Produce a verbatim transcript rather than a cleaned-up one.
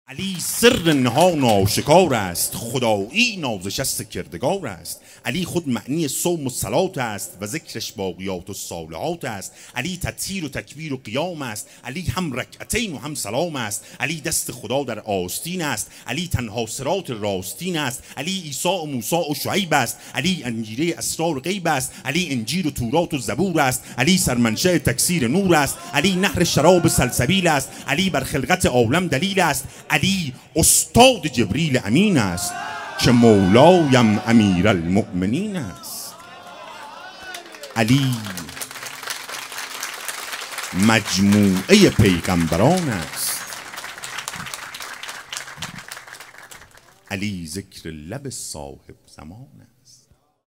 علی سر نهان آشکار است، خدایی نازشست کردگار است. علی خود معنی صوم و صلات است و ذکرش باقیات و صالحات است. علی تطهیر و تکبیر و قیام است، علی هم رکعتین و هم سلام است. علی دست خدا در آستین است، علی تنها صراط راستین است. علی عیسی و موسی و شعیب است، علی انجیره اسرار غیب است. علی انجیل و تورات و زبور است، علی سرمنشأ تکثیر نور است. علی نهر شراب سلسبیل است، علی بر خلقت عالم دلیل است. علی استاد جبریل امین است، که مولایم امیر المؤمنین است. علی مجموعه پیغمبران است. علی ذکر لب صاحب زمان است.